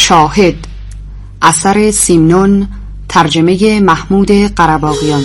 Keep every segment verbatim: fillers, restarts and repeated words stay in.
شاهد، اثر سیمنون، ترجمه محمود قره‌باغیان.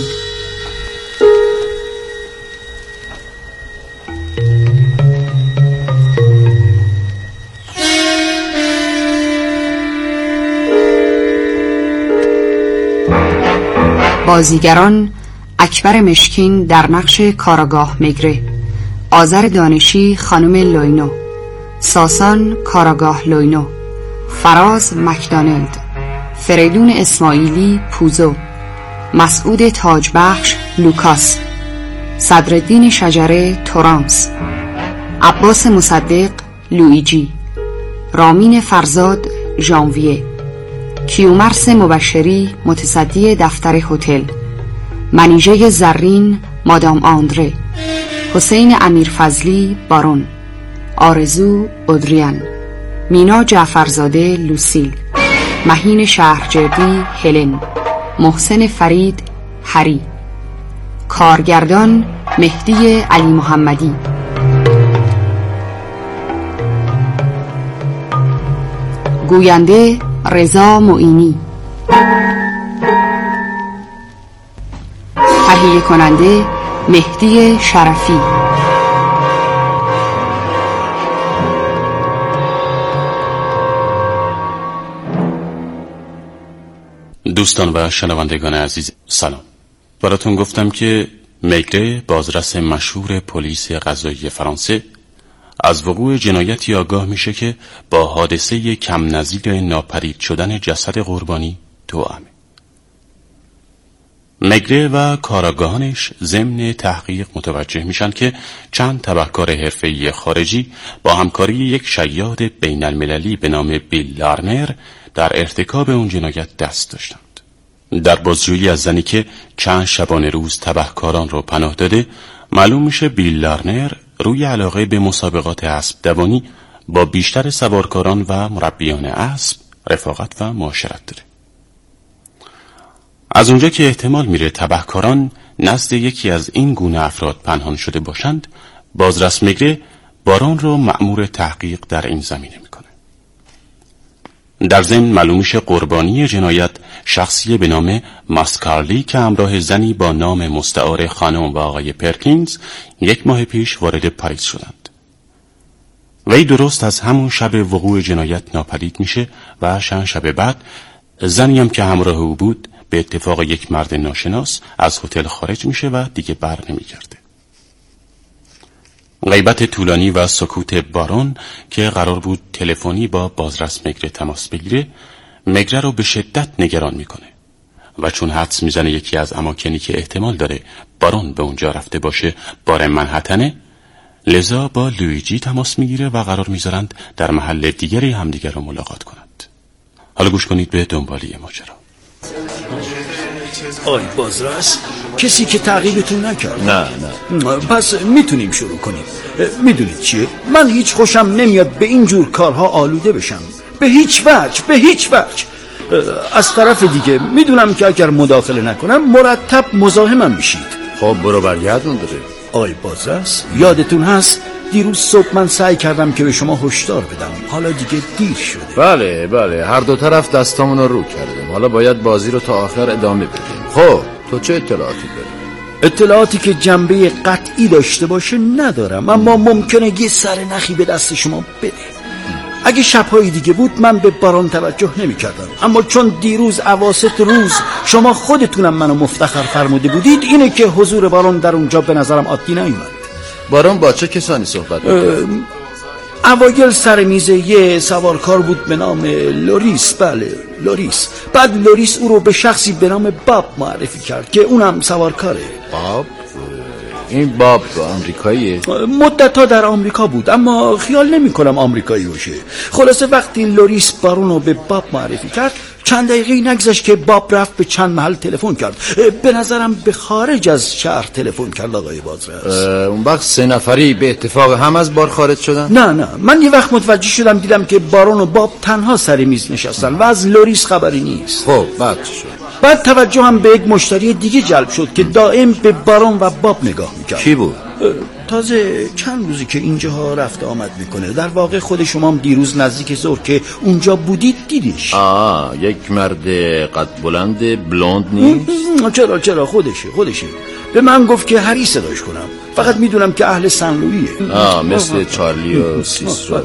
بازیگران: اکبر مشکین در نقش کاراگاه مگره، آذر دانشی خانم لوینو، ساسان کاراگاه لوینو، فراز مکدانلد، فریدون اسماعیلی پوزو، مسعود تاجبخش لوکاس، صدرالدین شجره تورانس، عباس مصدق لویجی، رامین فرزاد ژانویه، کیومرث مبشری متصدی دفتر هتل، منیژه زرین مادام آندره، حسین امیرفضلی بارون، آرزو اودریان، مینا جعفرزاده لوسیل، مهین شهرجردی هلن، محسن فرید هری، کارگردان مهدی علی محمدی، گوینده رضا معینی، تهیه کننده مهدی شرفی. دوستان و شنوندگان عزیز سلام. براتون گفتم که مگره، بازرس مشهور پلیس قضایی فرانسه، از وقوع جنایتی آگاه میشه که با حادثه کم نظیر ناپدید شدن جسد قربانی توأمه. مگره و کاراگاهانش ضمن تحقیق متوجه میشن که چند تبهکار حرفه‌ای خارجی با همکاری یک شیاد بین المللی به نام بیل لارنر در ارتکاب اون جنایت دست داشتند. در بازجویی از زنی که چند شبانه روز تبهکاران رو پناه داده، معلوم میشه بیل لارنر روی علاقه به مسابقات اسب دوانی با بیشتر سوارکاران و مربیان اسب رفاقت و معاشرت داره. از اونجا که احتمال میره تبهکاران نزد یکی از این گونه افراد پنهان شده باشند، بازرس مگره بارون رو مأمور تحقیق در این زمینه میکنه. در ضمن معلوم میشه قربانی جنایت شخصی به نام ماسکارلی که همراه زنی با نام مستعار خانم و آقای پرکینز یک ماه پیش وارد پاریس شدند. وی درست از همون شب وقوع جنایت ناپدید میشه و چند شب بعد زنی هم که همراه او بود به اتفاق یک مرد ناشناس از هتل خارج میشه و دیگه بر نمیگرده. غیبت طولانی و سکوت بارون که قرار بود تلفنی با بازرس مگره تماس بگیره، مگره رو به شدت نگران میکنه و چون حدس میزنه یکی از اماکنی که احتمال داره بارون به اونجا رفته باشه بار منهتنه، لذا با لویجی تماس میگیره و قرار میذارند در محل دیگری همدیگر رو ملاقات کنند. حالا گوش کنید به دنبالی ماجرا. آی بازرس، کسی که تعقیبتون نکرد؟ نه نه. پس میتونیم شروع کنیم. میدونید چیه؟ من هیچ خوشم نمیاد به اینجور کارها آلوده بشم، به هیچ وجه، به هیچ وجه. از طرف دیگه میدونم که اگر مداخله نکنم مرتب مزاحمم میشید. خب برو برگردون داره. آی بازرس، یادتون هست دیروز صبح من سعی کردم که به شما هشدار بدم، حالا دیگه دیر شده. بله بله، هر دو طرف دستامون رو رو کردیم، حالا باید بازی رو تا آخر ادامه بدیم. خب تو چه اطلاعاتی داری؟ اطلاعاتی که جنبه قطعی داشته باشه ندارم، اما ممکنه یه سر نخی به دست شما بده. اگه شب‌های دیگه بود من به بارون توجه نمی کردم، اما چون دیروز اواسط روز شما خودتونم منو مفتخر فرموده بودید، اینه که حضور بارون در اونجا به نظرم عادی نیومد. بارون با چه کسانی صحبت می‌کرد؟ اوایل سر میز یه سوارکار بود به نام لوریس. بله لوریس. بعد لوریس او رو به شخصی به نام باب معرفی کرد که اونم سوارکاره. باب؟ این باب آمریکاییه؟ مدت‌ها در آمریکا بود اما خیال نمی کنم آمریکایی باشه. خلاصه وقتی لوریس بارون رو به باب معرفی کرد، چند دقیقه نگذشت که باب رفت به چند محل تلفن کرد. به نظرم به خارج از شهر تلفن کرد آقای بازرس. اون وقت سه نفری به اتفاق هم از بار خارج شدن؟ نه نه، من یه وقت متوجه شدم دیدم که بارون و باب تنها سر میز نشستن و از لوریس خبری نیست. خب بعد چی شد؟ بعد توجهم به یک مشتری دیگه جلب شد که دائم به بارون و باب نگاه میکرد. کی بود؟ تازه چند روزی که اینجاها رفته آمد میکنه. در واقع خود شما هم دیروز نزدیک ظهر که اونجا بودید دیدیش. آه یک مرد قد بلند بلوند نیست؟ چرا چرا خودشه خودشه به من گفت که هری صداش کنم. فقط میدونم که اهل سن لوییه. آه مثل چارلی و سیسرو.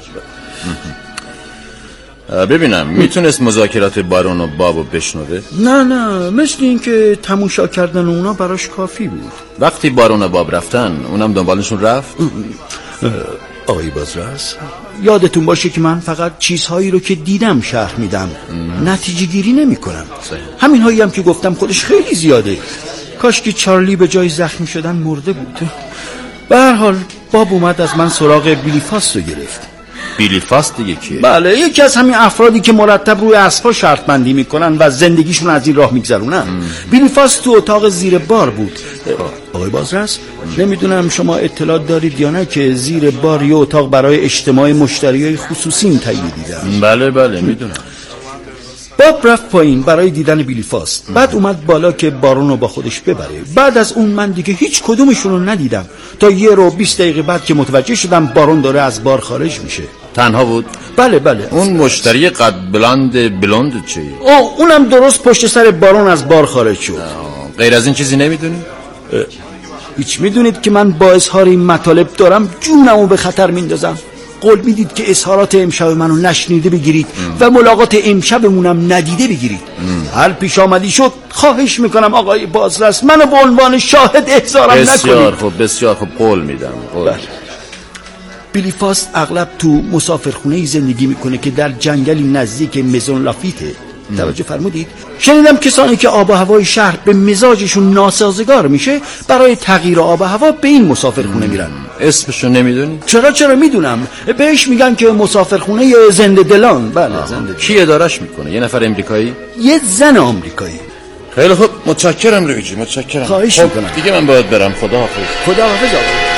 ببینم میتونست مذاکرات بارون و بابو بشنوه؟ نه نه مثل این که تماشا کردن اونا براش کافی بود. وقتی بارون و باب رفتن اونم دنبالشون رفت؟ آقای بازرس یادتون باشه که من فقط چیزهایی رو که دیدم شرح میدم، نتیجه گیری نمی کنم. همین هایی هم که گفتم خودش خیلی زیاده. کاش که چارلی به جای زخمی شدن مرده بود. به هر حال باب اومد از من سراغ بیلی فاست رو گرفت. بیلی فاست دیگه کیه؟ بله یکی از همین افرادی که مرتب روی اسبا شرط بندی میکنن و زندگیشون از این راه میگذرونن. بیلی فاست تو اتاق زیر بار بود. آقای بازرس نمیدونم شما اطلاع دارید یا نه که زیر بار یه اتاق برای اجتماع مشتریای خصوصی تهیه دیدن. بله بله میدونم. باب رفت پایین برای دیدن بیلی فاست. بعد اومد بالا که بارون رو با خودش ببره. بعد از اون من دیگه هیچ کدومشون رو ندیدم تا یه رو بیست دقیقه بعد که متوجه شدم بارون داره از بار خارج میشه. تنها بود؟ بله بله. اون مشتری قد بلند بلند چیه؟ او اونم درست پشت سر بارون از بار خارج شد. غیر از این چیزی نمیدونی؟ هیچ میدونید که من با اظهار این مطالب دارم جونمو به خطر میندازم. قول میدید که اظهارات امشب منو نشنیده بگیرید ام. و ملاقات امشبمونم ندیده بگیرید. ام. هر پیش آمدی شد خواهش میکنم آقای بازرس منو به عنوان شاهد احضارم نکنید. بسیار خوب بسیار خوب قول میدم. قول. بیلی فاست اغلب تو مسافرخونه زندگی میکنه که در جنگلی نزدیک مزون لافیته. توجه فرمودید؟ شنیدم کسانی که آب و هوای شهر به مزاجشون ناسازگار میشه برای تغییر آب و هوا به این مسافرخونه میرن. اسمشو نمیدونی؟ چرا چرا میدونم. بهش میگن که مسافرخونه زنده دلان. بله زنده. کی ادارش میکنه؟ یه نفر امریکایی؟ یه زن آمریکایی. خیلی خوب متشکرم رویجی متشکرم. خواهش خب میکنم. دیگه من باید برم. خدا حافظ. خدا حافظ آقا.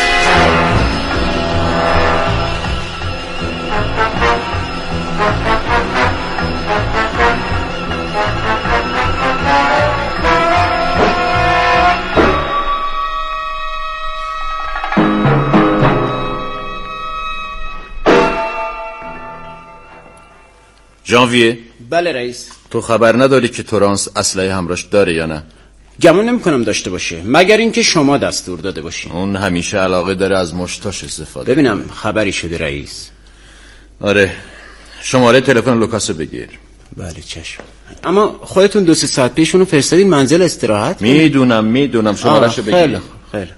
ژانویه. بله رئیس. تو خبر نداری که تورانس اسلحه همراهش داره یا نه؟ گمان نمی‌کنم داشته باشه مگر اینکه شما دستور داده باشین. اون همیشه علاقه داره از مشتاش استفاده. ببینم خبری شده رئیس؟ آره شماره تلفن لوکاسو بگیر. بله چشم. اما خودتون دو سه ساعت پیش اونو فرستادین منزل استراحت؟ میدونم میدونم شمارهشو بگیر. خیلی خیلی.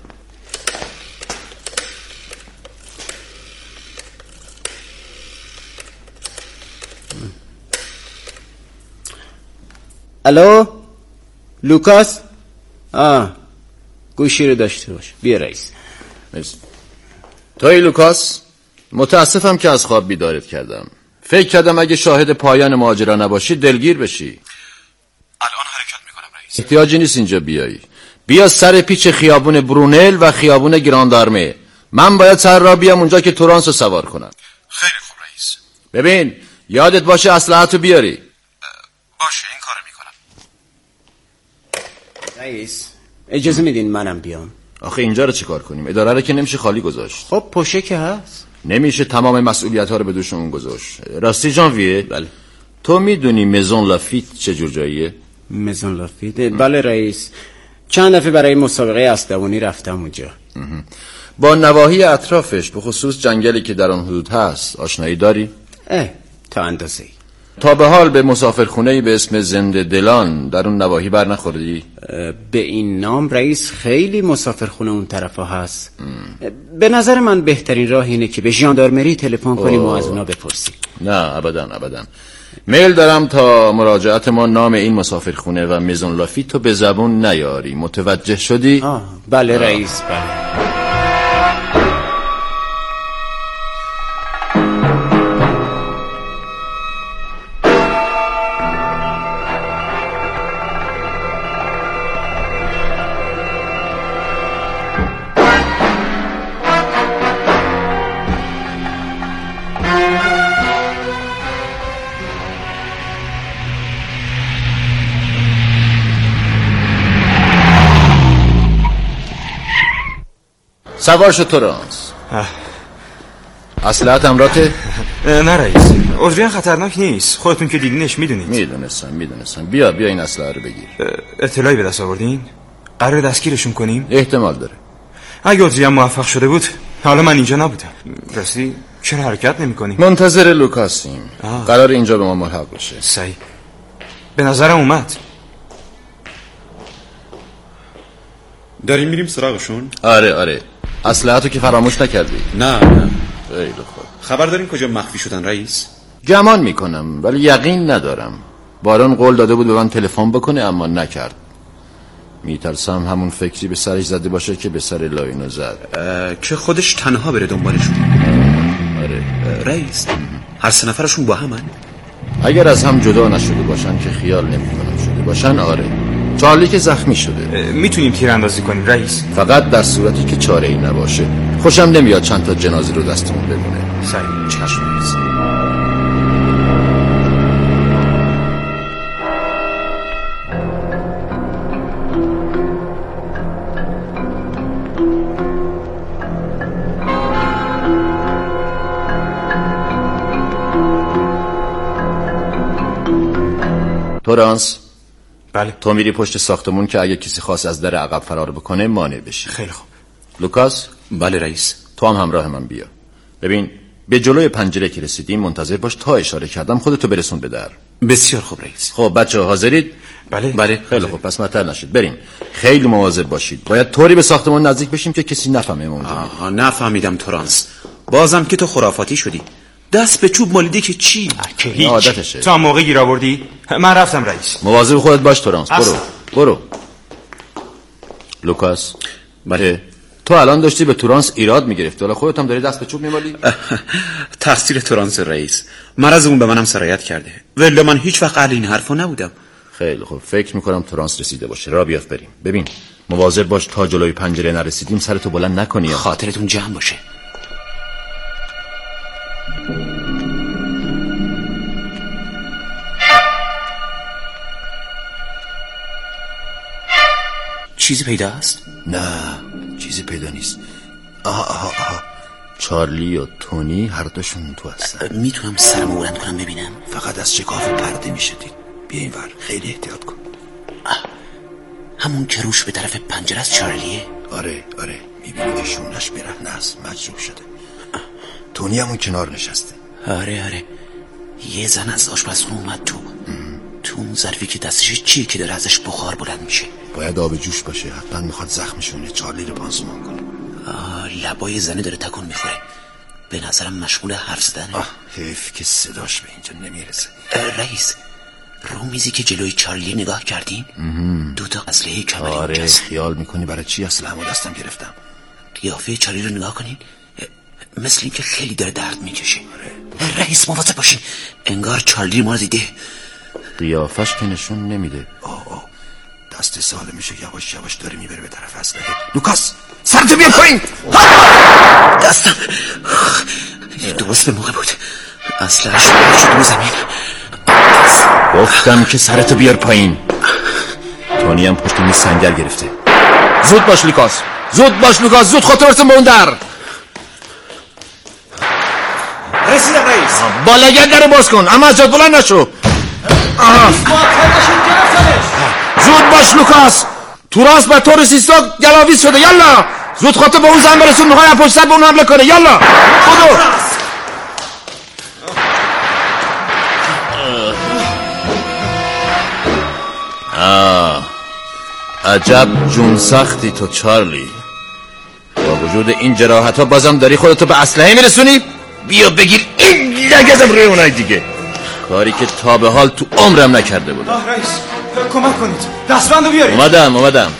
الو لوکاس. آه گوشی رو داشته باش. بیا رئیس. مرسی. توی لوکاس متاسفم که از خواب بیدارت کردم. فکر کردم اگه شاهد پایان ماجرا نباشی دلگیر بشی. الان حرکت میکنم رئیس. احتیاجی نیست اینجا بیایی. بیا سر پیچ خیابون برونل و خیابون گراندارمه. من باید سر را بیام اونجا که تورانس رو سوار کنم. خیلی خوب رئیس. ببین یادت باشه اسلحه‌تو بیاری. باشه این کارو میکنم. رئیس اجازه میدین منم بیام؟ آخه اینجا رو چیکار کنیم؟ اداره رو که نمیشه خالی گذاشت. خب پوشه که هست. نمیشه تمام مسئولیت ها رو به دوش اون گذاشت. راستی ژانویه؟ بله. تو میدونی مزون لافیت چه جور جاییه؟ مزون لافیت؟ بله رئیس. چند دفعه برای مسابقه اسبدوانی رفتم اونجا. با نواحی اطرافش به خصوص جنگلی که در آن حدود هست آشنایی داری؟ اه تا اندازه‌ای. تا به حال به مسافرخونه‌ای به اسم زنده دلان در اون نواحی بر نخوردی؟ به این نام رئیس خیلی مسافرخونه اون طرفا هست. ام. به نظر من بهترین راه اینه که به ژاندارمری تلفن کنیم و از اونا بپرسیم. نه ابدا ابدا. میل دارم تا مراجعت ما نام این مسافرخونه و مزون لافیت تو به زبون نیاری. متوجه شدی؟ آه بله آه. رئیس بله. سوار شو تورانس. اسلحه همراهته؟ نه رئیس، عذریان خطرناک نیست. خودتون که دیدینش میدونید. میدونستم میدونستم. بیا بیا این اسلحه رو بگیر. اطلاعی به دست آوردین؟ قرار دستگیرشون کنیم؟ احتمال داره. اگه عذریان موفق شده بود حالا من اینجا نبودم. راستی چرا حرکت نمی‌کنیم؟ منتظر لوکاسیم. قرار اینجا به ما ملحق بشه. صحیح. به نظرم اومد. داریم میریم سراغشون؟ آره آره. اسلحه‌تو که فراموش نکردی؟ نه نه. خیلی خوب. خبر داریم کجا مخفی شدن رئیس؟ گمان میکنم ولی یقین ندارم. بارون قول داده بود به من تلفن بکنه اما نکرد. میترسم همون فکری به سرش زده باشه که به سر لاینو زد. که خودش تنها بره دنبالشون. آره. رئیس هر سه نفرشون با همن؟ اگر از هم جدا نشده باشن که خیال نمیکنم شده باشن. آره. چارلی که زخمی شده. میتونیم تیراندازی کنیم رئیس؟ فقط در صورتی که چاره ای نباشه. خوشم نمیاد چند تا جنازه رو دستمون بمونه. صحیح. چشم رئیس. تورانس. بله. تو میری پشت ساختمون که اگه کسی خواست از در عقب فرار بکنه مانع بشی. خیلی خوب. لوکاس. بله رئیس. تو هم همراه من بیا. ببین به جلوی پنجره که رسیدیم منتظر باش تا اشاره کردم خودتو برسون به در. بسیار خوب رئیس. خب بچه‌ها حاضرید؟ بله. بله. خیلی خوب پس معطل نشید. بریم. خیلی مواظب باشید. باید طوری به ساختمون نزدیک بشیم که کسی نفهمه ما اونجا. آها نفهمیدم تورانس. بازم که تو خرافاتی شدی. دست به چوب مالیده که چی؟ که هیچ. عادتشه. تو هم موقع گیر آوردی؟ من رفتم رئیس. مواظب خودت باش تورانس. برو. برو. لوکاس. بله. تو الان داشتی به تورانس ایراد میگرفتی حالا خودت هم داری دست به چوب میمالی؟ تقصیر تورانس رئیس. مرض اون به منم سرایت کرده. ولی من هیچ وقت اهل این حرفا نبودم. خیلی خوب. فکر میکنم تورانس رسیده باشه. را بیاف بریم. ببین مواظب باش تا جلوی پنجره نرسیدیم سرتو بلند نکنی. خاطرتون جمع باشه. چیزی پیدا است؟ نه چیزی پیدا نیست. آها آها آها چارلی و تونی هر دوشون تو هستن. میتونم سرمو بلند کنم ببینم؟ فقط از شکاف پرده میشدید. بیا این ور خیلی احتیاط کن. همون که روش به طرف پنجره است چارلیه؟ آره آره میبینی که شونش برهنه است مجروح شده. تونی همون کنار نشسته. آره آره یه زن از آشپزخونه اومد تو. تو اون ظرفی که دستش چیه که داره ازش بخار بلند میشه؟ باید آب جوش باشه. حتما میخواد زخمشونه چارلی رو پانسمان کنه. آه لبای زنه داره تکون میخوره. به نظرم مشغول حرف زدنه. آه حیف که صداش به اینجا نمیرسه. رئیس رو میزی که جلوی چارلی نگاه کردیم دو تا اسلحه کمری آره اونجاست. خیال میکنی برای چی اسلحه‌مو دستم گرفتم؟ قیافه چارلی رو نگاه کنین مثل این که خیلی داره درد میکشه. آره. رئیس مواظب باشین انگار چارلی ما رو دیده. قیافش که نشون نمیده. آه آه دست سالمشه یواش یواش داره میبره به طرف اسلحه. لوکاس سرتو بیا پایین. دستم درست به موقع بود. اسلحه‌اش شد رو زمین. گفتم که سرتو بیار پایین. تونی هم پشت میز سنگر گرفته. زود باش لوکاس زود باش لوکاس زود خودت برسون به اون در. رسیدم رئیس. با لگد در باز کن اما از جات بلند نشو. زود باش لوکاس تورانس به طور سیستا گلاویز شده. یالا زود خودت به اون زن برسون میخوای پشت سر به اون حمله کنه. یالا بودو. آه عجب جون سختی تو چارلی. با وجود این جراحت ها بازم داری خودتو به اسلحه میرسونی؟ بیا بگیر این لگدم روی اونای دیگه. کاری که تا به حال تو عمرم نکرده بودم. آه رئیس کمک کنید دستبندو بیارید. اومدم اومدم.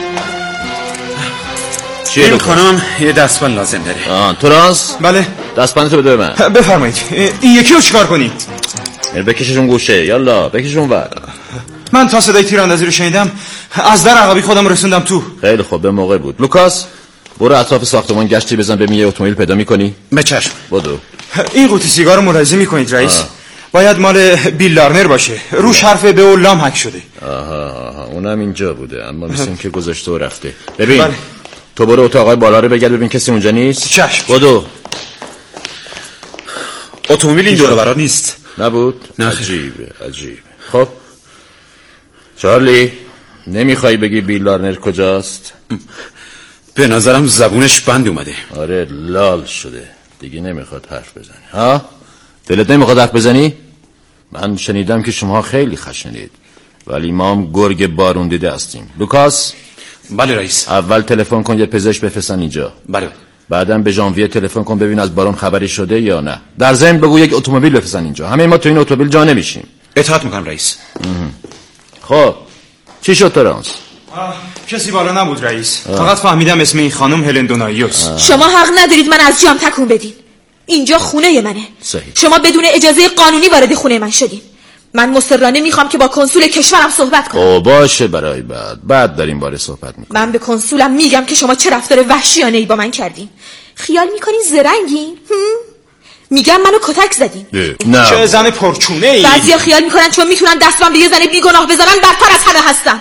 چیه این کنم یه دستبند لازم داره. آه تورانس. بله دستبندتو بده به من. بفرمایید. این یکی رو چیکار کنید؟ بکششون گوشه. یالا بکششون ور. من تا صدای تیراندازی رو شنیدم از در عقبی خودم رسوندم تو. خیلی خوب به موقع بود. لوکاس برو اطراف ساختمان گشتی بزن ببین یه اتومبیل پیدا می‌کنی؟ به چشم. بدو. این قوطی سیگار رو ملاحظه می‌کنید رئیس؟ آه. باید مال بیل لارنر باشه. روش حرف به و لام حک شده. آها آها اونم اینجا بوده اما مثل این که گذاشته و رفته. ببین بله. تو برو اتاق بالا رو بگرد ببین کسی اونجا نیست. چشم. بدو. اتومبیل این دور و برا نیست. نبود؟ نه. عجیبه عجیبه. خب چارلی نمیخوای بگی بیل لارنر کجاست؟ به نظرم زبونش بند اومده. آره لال شده دیگه نمیخواد حرف بزنی. ها؟ دلت نمیخواد حرف بزنی؟ من شنیدم که شما خیلی خشنید ولی ما هم گرگ بارون دیده هستیم. لوکاس. بله رئیس. اول تلفن کن یه پزشک بفرستن اینجا. بله. بعدم به ژانویه تلفن کن ببین از بارون خبری شده یا نه. در ضمن بگو یک اتومبیل بفرستن اینجا. همه ما تو این اتومبیل جا نمیشیم. اطاعت میکنم رئیس. خب چی شد ترانس؟ کسی بالا نبود رئیس. آه. فقط فهمیدم اسم این خانم هلن دونایوس. شما حق ندارید من از جام تکون بدین. اینجا خونه منه. صحیح. شما بدون اجازه قانونی وارد خونه من شدین. من مصرانه میخوام که با کنسول کشورم صحبت کنم. او باشه برای بعد بعد در این باره صحبت میکنم. من به کنسولم میگم که شما چه رفتار وحشیانه‌ای با من کردین. خیال میکنین زرنگین؟ میگم منو کتک زدین. نه. چه زن پرچونه ای. بعضیا خیال میکنن چون میتونن دستم به یه زن بیگناه بزنن برتر از همه هستن.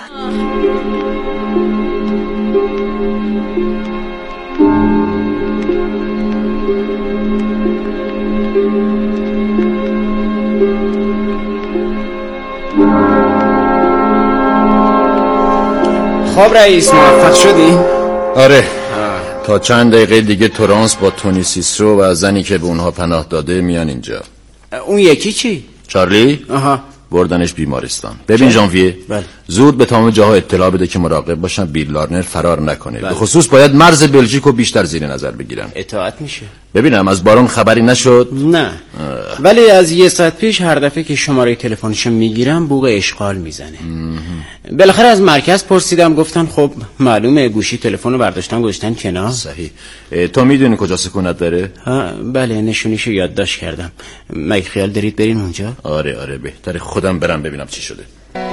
خب رئیس موفق شدی؟ آره آه. تا چند دقیقه دیگه تورانس با تونی سیسرو و زنی که به اونها پناه داده میان اینجا. اون یکی چی؟ چارلی؟ آها. بردنش بیمارستان. ببین ژانویه بله. زود به تمام جاها اطلاع بده که مراقب باشن بیل لارنر فرار نکنه. بله. به خصوص باید مرز بلژیک رو بیشتر زیر نظر بگیرن. اطاعت میشه. ببینم از بارون خبری نشد؟ نه آه. ولی از یه ساعت پیش هر دفعه که شماره تلفنشو میگیرم بوق اشغال میزنه. بالاخره از مرکز پرسیدم گفتن خب معلومه گوشی تلفنو برداشتن گذاشتن کنار. صحیح. تو میدونی کجا سکونت داره؟ ها بله نشونیشو یادداشت کردم. مگه خیال دارید برین اونجا؟ آره آره بهتره خودم برم ببینم چی شده.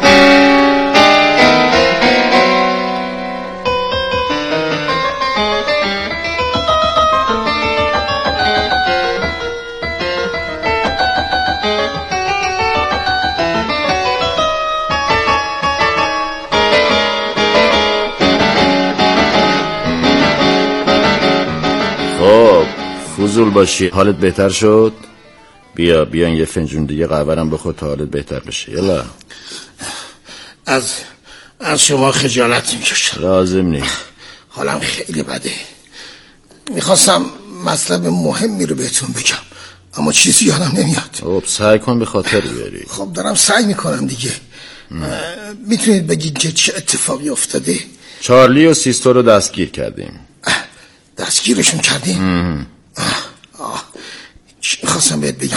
خب فضول باشی. حالت بهتر شد؟ بیا بیا یه فنجون دیگه قهوه‌ام بخور تا حالت بهتر بشه. یلا. از از شما خجالت میکشم. لازم نیست. حالم خیلی بده. میخواستم مطلب مهمی رو بهتون بگم اما چیزی یادم نمیاد. خب سعی کن به خاطر بیاری. خب دارم سعی میکنم دیگه. میتونید بگید که چه اتفاقی افتاده؟ چارلی و سیستو رو دستگیر کردیم. دستگیرشون کردیم؟ آه آه. چی میخواستم بهت بگم؟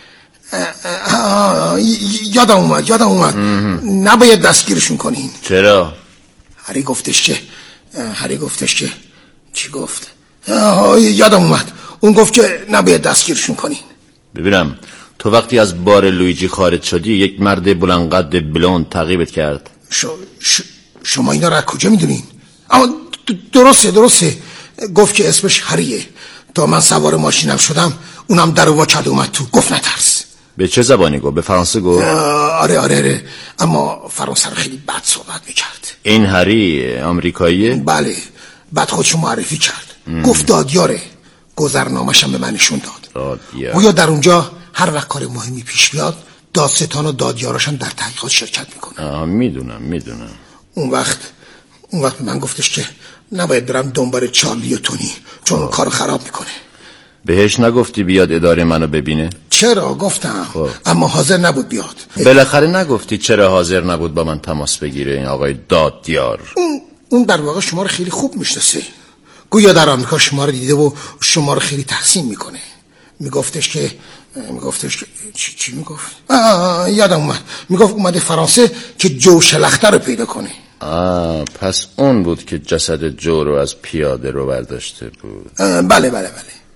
آه آه. یادم اومد یادم اومد نباید دستگیرشون کنین. چرا؟ هری گفتش که هری گفتش که چی گفت؟ یادم اومد اون گفت که نباید دستگیرشون کنین. ببینم تو وقتی از بار لویجی خارج شدی یک مرد بلندقد بلوند تعقیبت کرد. ش... ش... شما اینا رو از کجا میدونین؟ اما درسته درسته گفت که اسمش هریه. تا من سوار ماشینم شدم اونم در وا کرد اومد تو. گفت نترس. به چه زبانی گفت؟ به فرانسه گفت؟ آره آره آره اما فرانسه رو خیلی بد صحبت میکرد. این هری آمریکاییه؟ بله بعد خودشو معرفی کرد. ام. گفت دادیاره. گذرنامه‌شم به من نشون داد. دادیار. گویا در اونجا هر وقت کار مهمی پیش بیاد دادستان و دادیاراشم در تحقیقات شرکت میکنه. آه میدونم میدونم. اون وقت اون وقت من گفتش که نباید برم دنبال چارلی و تونی چون آه. کار خراب میکنه. بهش نگفتی بیاد اداره منو ببینه؟ چرا گفتم خواه. اما حاضر نبود بیاد. بالاخره نگفتی چرا حاضر نبود با من تماس بگیره این آقای دادیار؟ اون اون در واقع شما رو خیلی خوب میشناسه. گویا در آمریکا شما رو دیده و شما رو خیلی تحسین میکنه. میگفتش که میگفتش که چی چی میگفت؟ آه یادم اومد. میگفت اومده فرانسه که جو شلخته رو پیدا کنه. آه پس اون بود که جسد جو رو از پیاده رو برداشته بود. بله بله بله.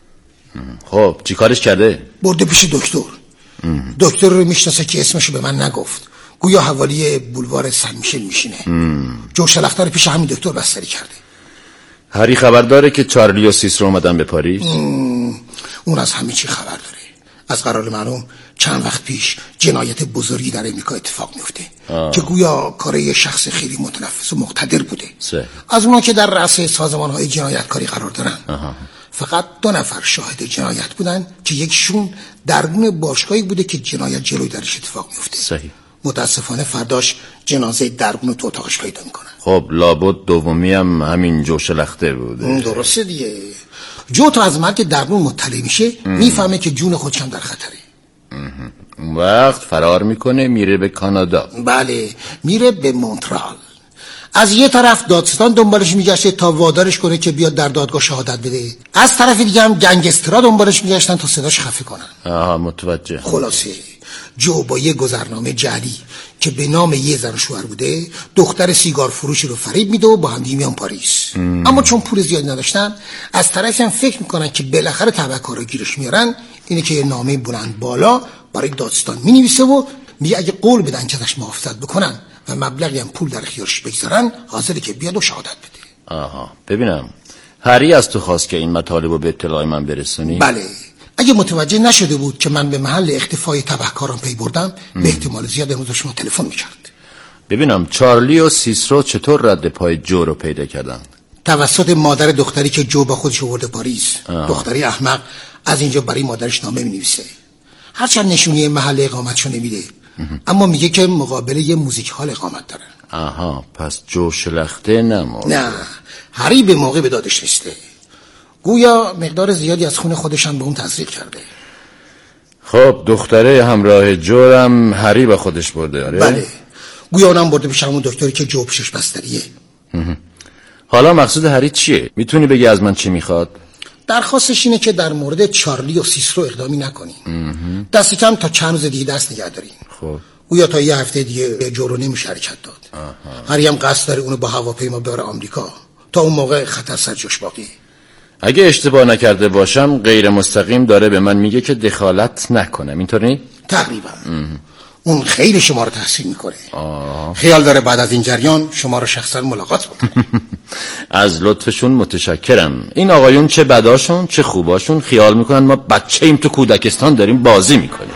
خب چی کارش کرده؟ برده پیش دکتر. ام. دکتر رو میشناسه که اسمشو به من نگفت. گویا حوالی بولوار سن میشل میشینه. جو شلخته رو پیش همین دکتر بستری کرده. هری خبر داره که چارلی و سیسرو اومدن به پاریس؟ اون از همه چی خبر داره از قرار معلوم چند وقت پیش جنایت بزرگی در امریکا اتفاق میفته که گویا کار یه شخص خیلی متنفس و مقتدر بوده. سه. از اونا که در رأس سازمان‌های جنایتکاری قرار دارن. آها. فقط دو نفر شاهد جنایت بودن که یکشون درگون باشگاهی بوده که جنایت جلوی درش اتفاق میفته. صحیح. متاسفانه فرداش جنازه درگون تو اتاقش پیدا میکنن. خب لابد دومی هم همین جو شلخته بوده. درسته دیگه. جو تا از مرگ درگون مطلع میشه میفهمه که جون خودش هم در خطره. اون وقت فرار میکنه میره به کانادا. بله میره به مونترال. از یه طرف دادستان دنبالش میگشته تا وادارش کنه که بیاد در دادگاه شهادت بده، از طرف دیگه هم گنگسترها دنبالش میگشتن تا صداش خفه کنن. آها متوجه. خلاصه جو با یه گذرنامه جعلی که به نام یه زن و شوهر بوده دختر سیگار فروشی رو فریب میده و با هم دیگه میان پاریس. ام. اما چون پول زیاد نداشتن از طرفی هم فکر میکنن که بالاخره تبعکارا گیرش میارن، اینه که یه نامه بلند بالا برای دادستان مینویسه و میگه اگه قول بدن که ازش محافظت بکنن و مبلغی هم پول در اختیارش بگذارن حاضره که بیاد و شهادت بده. آها ببینم هری از تو خواست که این مطالب رو به اطلاع من برسونی؟ بله. اگه متوجه نشده بود که من به محل اختفای تبهکاران پی بردم ام. به احتمال زیاد امروز شما تلفن میکرد. ببینم چارلی و سیسرو چطور رد پای جو رو پیدا کردن؟ توسط مادر دختری که جو با خودش آورده پاریس. آه. دختری احمق از اینجا برای مادرش نامه مینویسه، هرچند نشونی محل اقامتشو نمیده اما میگه که مقابل یه موزیک هال اقامت دارن. آها پس جو شلخته نمورده. نه هری به موقع به دادش رسیده، گویا مقدار زیادی از خون خودشان به اون تزریق کرده. خب دختره همراه جو هم هری با خودش برده. آره بله گویا اونم برده پیش همون دکتری که جو پیشش بستریه. حالا مقصود هری چیه؟ میتونی بگی از من چی میخواد؟ درخواستش اینه که در مورد چارلی و سیسرو اقدامی نکنین، دست کم تا چند روز دیگه دست نگه دارین. خب گویا تا یه هفته دیگه جو رو نمیشه حرکت داد. هری هم قصد داره اونو با هواپیما ببره آمریکا، تا اون موقع خطر سر جاش باقی. اگه اشتباه نکرده باشم غیر مستقیم داره به من میگه که دخالت نکنم، اینطوری؟ تقریبا. اون خیلی شما رو تحسین میکنه. آه. خیال داره بعد از این جریان شما رو شخصا ملاقات بکنه. از لطفشون متشکرم. این آقایون چه بداشون چه خوباشون خیال میکنن ما بچه ایم تو کودکستان داریم بازی میکنیم.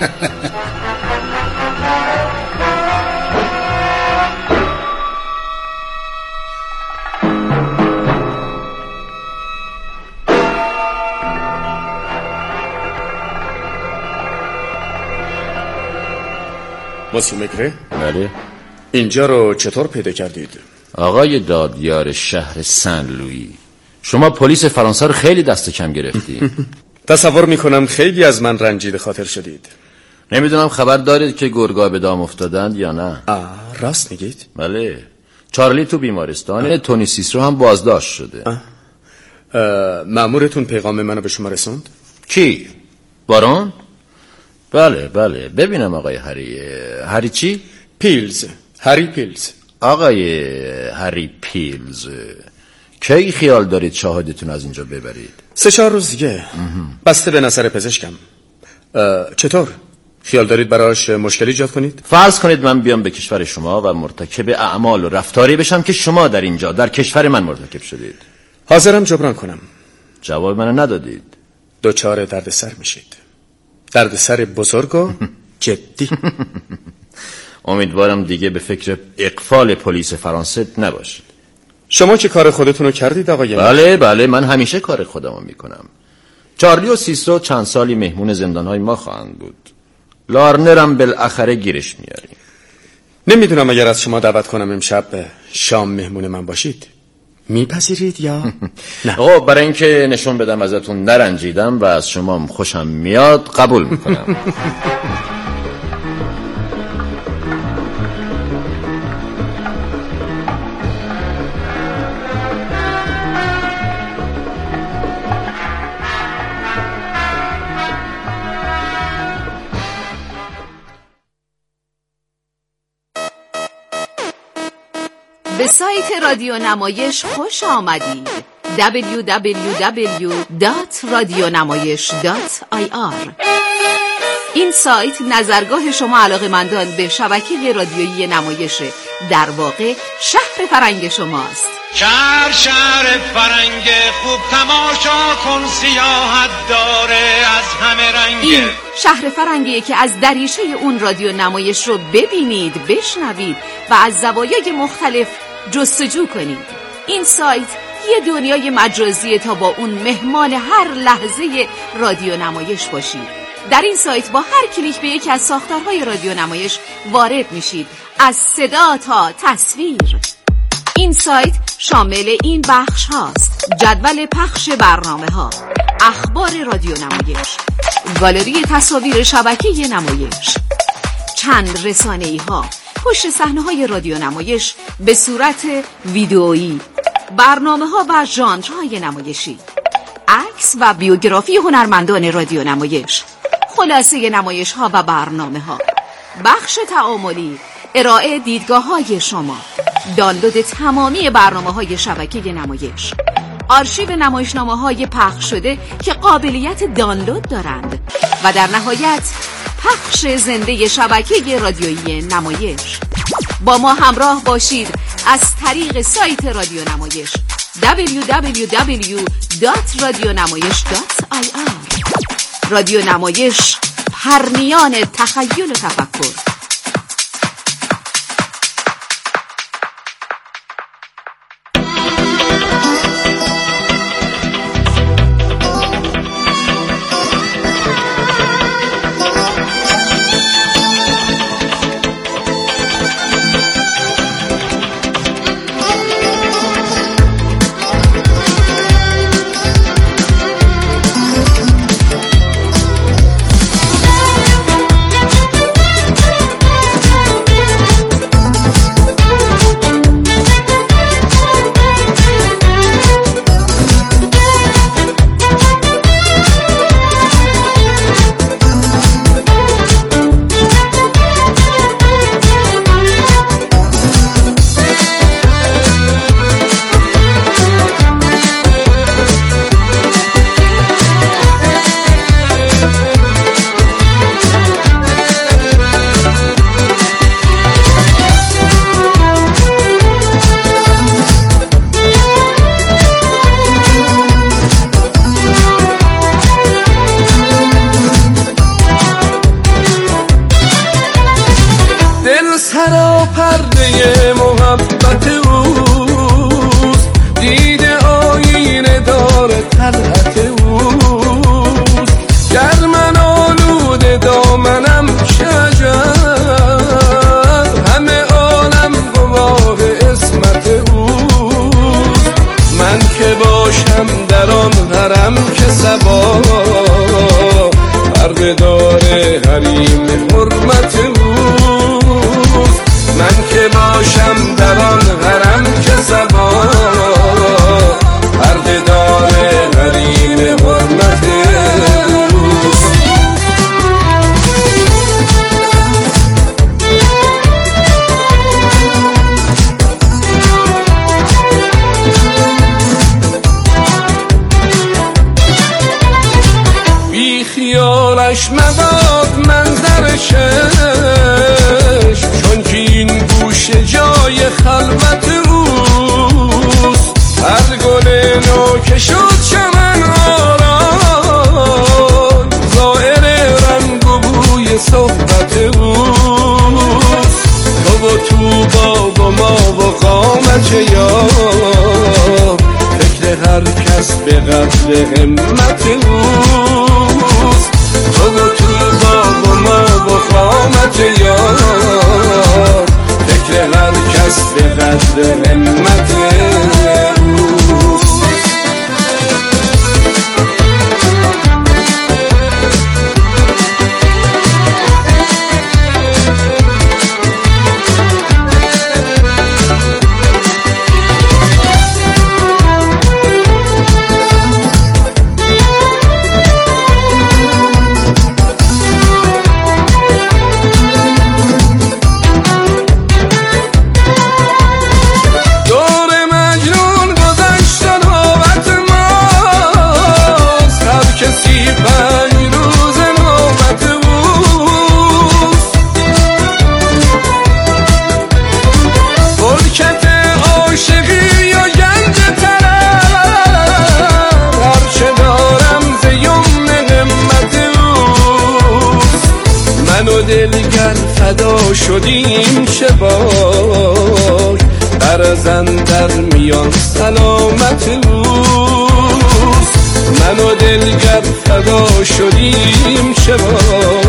مسیو مگره؟ بله. اینجا رو چطور پیدا کردید؟ آقای دادیار شهر سن لویی، شما پلیس فرانسه رو خیلی دست کم گرفتی. تصور میکنم خیلی از من رنجیده خاطر شدید. نمیدونم خبر دارید که گرگا به دام افتادند یا نه؟ آه راست میگید؟ بله چارلی تو بیمارستانه، تونی سیسرو هم بازداشت شده. آه. آه. مأمورتون پیغام منو به شما رسوند؟ کی؟ بارون؟ بله بله. ببینم آقای هری. هری چی؟ پیلز. هری پیلز. آقای هری پیلز، کی خیال دارید شاهدتون از اینجا ببرید؟ سه چهار روز دیگه. بسته به نظر پزشکم. چطور؟ خیال دارید براش مشکلی ایجاد کنید؟ فرض کنید من بیام به کشور شما و مرتکب اعمال و رفتاری بشم که شما در اینجا در کشور من مرتکب شدید. حاضرم جبران کنم. جواب منو ندادید. دوچار دردسر میشید. دردسر بزرگ و جدی. امیدوارم دیگه به فکر اقفال پلیس فرانسه نباشید. شما که کار خودتون رو کردید آقای؟ بله بله من همیشه کار خودمو میکنم. چارلی و سیسرو چند سالی مهمون زندانهای ما خواهند بود. لارنرم بالاخره گیرش میاریم. نمیدونم اگر از شما دعوت کنم امشب شام مهمون من باشید میپذیرید یا نه؟ آقا برای اینکه نشون بدم ازتون نرنجیدم و از شما خوشم میاد قبول میکنم. به سایت رادیو نمایش خوش آمدید. دبلیو دبلیو دبلیو دات رادیو نمایش دات آی آر این سایت نظرگاه شما علاقه‌مندان به شبکه رادیویی نمایش، در واقع شهر فرنگ شماست. شهر شهر فرنگ خوب تماشا کن، سیاحت داره از همه رنگ. این شهر فرنگیه که از دریچه اون رادیو نمایش رو ببینید، بشنوید و از زوایای مختلف جستجو کنید. این سایت یه دنیای مجازیه تا با اون مهمان هر لحظه رادیو نمایش باشید. در این سایت با هر کلیک به یکی از ساختارهای رادیو نمایش وارد میشید، از صدا تا تصویر. این سایت شامل این بخش هاست: جدول پخش برنامه ها، اخبار رادیو نمایش، گالری تصاویر شبکه نمایش، چند رسانه‌ای ها، پشت صحنه های رادیو نمایش به صورت ویدئویی، برنامه ها و ژانرهای نمایشی، عکس و بیوگرافی هنرمندان رادیو نمایش، خلاصه نمایش ها و برنامه ها، بخش تعاملی، ارائه دیدگاه های شما، دانلود تمامی برنامه های شبکه نمایش، آرشیو نمایشنامه های پخش شده که قابلیت دانلود دارند و در نهایت پخش زنده شبکه رادیویی نمایش. با ما همراه باشید از طریق سایت رادیو نمایش دبلیو دبلیو دبلیو دات رادیونمایش دات آی آر. رادیو نمایش، پرنیان تخیل و تفکر. خیالش مباد منظرشش، چون که این گوشه جای خلوت اوست. هر گل نو که شد چمن آرای، ظاهر رنگ و بوی صحبت اوست. تو و تو باغ و ما و قامت یار، فکر هر کس به قدر همت اوست. تو و تو باغ و ما و قامت یار، فکر هر کس به قدر همت اوست. و دلگر فدا شدیم چه باک برزن در میان سلامت اوست من و دلگر فدا شدیم چه باک